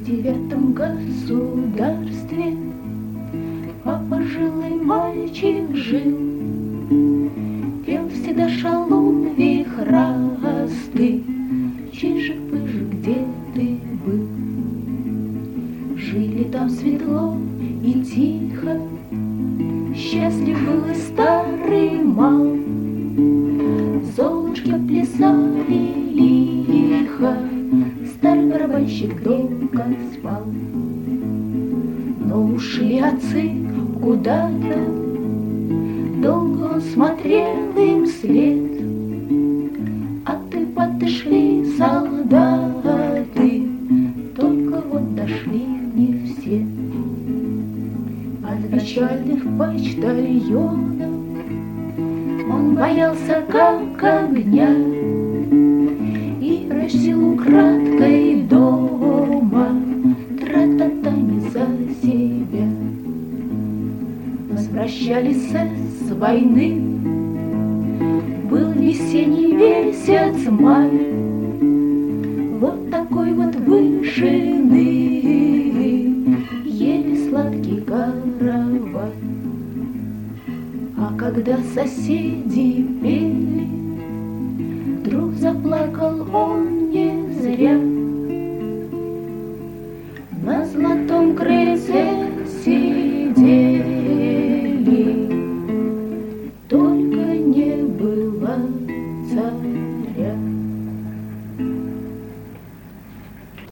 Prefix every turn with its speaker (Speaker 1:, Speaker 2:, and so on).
Speaker 1: 9 государстве пожилый мальчик жил, пел всегда шалун вихрастый: чижик-пыжик, где ты был? Жили там светло и тихо, счастлив был и старый мал. Золушки плясали лихо, старый барабанщик долго спал. Но ушли отцы куда-то, долго он смотрел им вслед. От-ты шли солдаты, только вот дошли не все. От печальных почтальонов он боялся как огня и просил украдкой дома тра-та-та не за себя. Возвращались с войны, был весенний месяц май, вот такой вот вышины еле сладкий каравай. А когда соседи пели, вдруг заплакал он не зря.